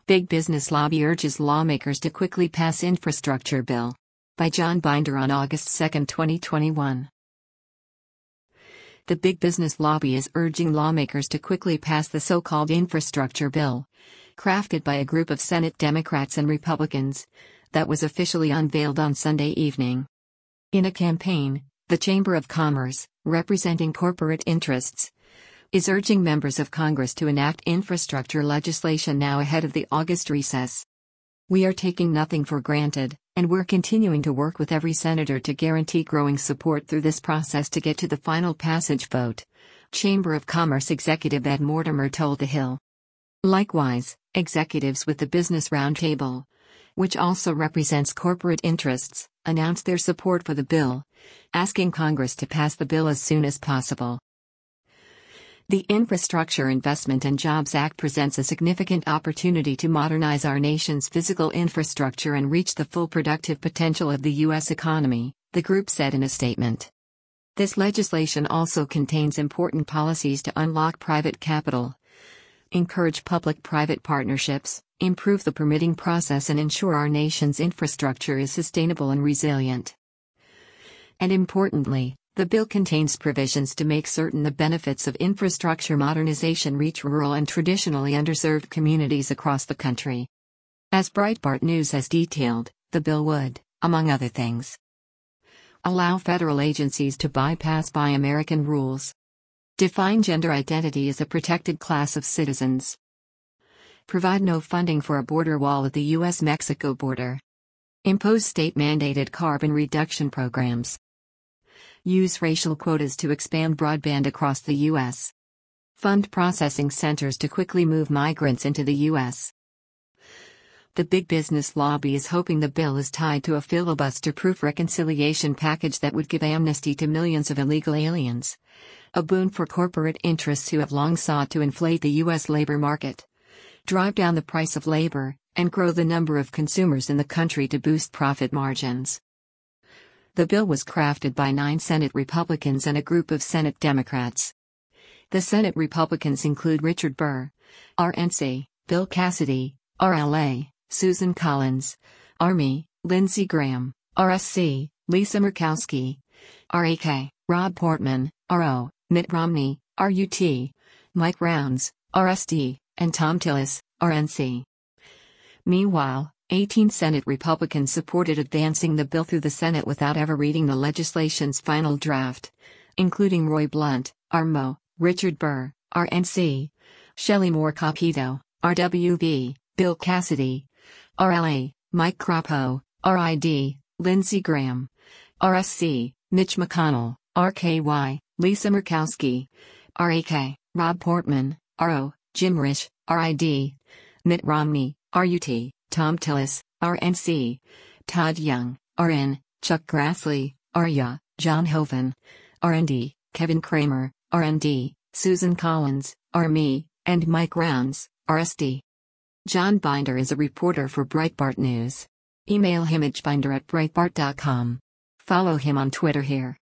Big Business Lobby urges lawmakers to quickly pass infrastructure bill. By John Binder on August 2, 2021. The Big Business Lobby is urging lawmakers to quickly pass the so-called infrastructure bill, crafted by a group of Senate Democrats and Republicans, that was officially unveiled on Sunday evening. In a campaign, the Chamber of Commerce, representing corporate interests, is urging members of Congress to enact infrastructure legislation now ahead of the August recess. "We are taking nothing for granted, and we're continuing to work with every senator to guarantee growing support through this process to get to the final passage vote," Chamber of Commerce Executive Ed Mortimer told The Hill. Likewise, executives with the Business Roundtable, which also represents corporate interests, announced their support for the bill, asking Congress to pass the bill as soon as possible. The Infrastructure Investment and Jobs Act presents a significant opportunity to modernize our nation's physical infrastructure and reach the full productive potential of the U.S. economy, the group said in a statement. This legislation also contains important policies to unlock private capital, encourage public-private partnerships, improve the permitting process, and ensure our nation's infrastructure is sustainable and resilient. And importantly, the bill contains provisions to make certain the benefits of infrastructure modernization reach rural and traditionally underserved communities across the country. As Breitbart News has detailed, the bill would, among other things, allow federal agencies to bypass Buy American rules, define gender identity as a protected class of citizens, provide no funding for a border wall at the U.S.-Mexico border, impose state-mandated carbon reduction programs, use racial quotas to expand broadband across the U.S., fund processing centers to quickly move migrants into the U.S. The Big Business Lobby is hoping the bill is tied to a filibuster-proof reconciliation package that would give amnesty to millions of illegal aliens, a boon for corporate interests who have long sought to inflate the U.S. labor market, drive down the price of labor, and grow the number of consumers in the country to boost profit margins. The bill was crafted by 9 Senate Republicans and a group of Senate Democrats. The Senate Republicans include Richard Burr, RNC, Bill Cassidy, RLA, Susan Collins, RME, Lindsey Graham, RSC, Lisa Murkowski, RAK, Rob Portman, RO, Mitt Romney, RUT, Mike Rounds, RSD, and Thom Tillis, RNC. Meanwhile, 18 Senate Republicans supported advancing the bill through the Senate without ever reading the legislation's final draft, including Roy Blunt, RMO, Richard Burr, RNC, Shelley Moore Capito, RWV, Bill Cassidy, RLA, Mike Crapo, RID, Lindsey Graham, RSC, Mitch McConnell, RKY, Lisa Murkowski, RAK, Rob Portman, RO, Jim Risch, RID, Mitt Romney, RUT, Thom Tillis, RNC, Todd Young, RN, Chuck Grassley, RYA, John Hoeven, RND, Kevin Kramer, RND, Susan Collins, RME, and Mike Rounds, RSD. John Binder is a reporter for Breitbart News. Email him at binder@breitbart.com. Follow him on Twitter here.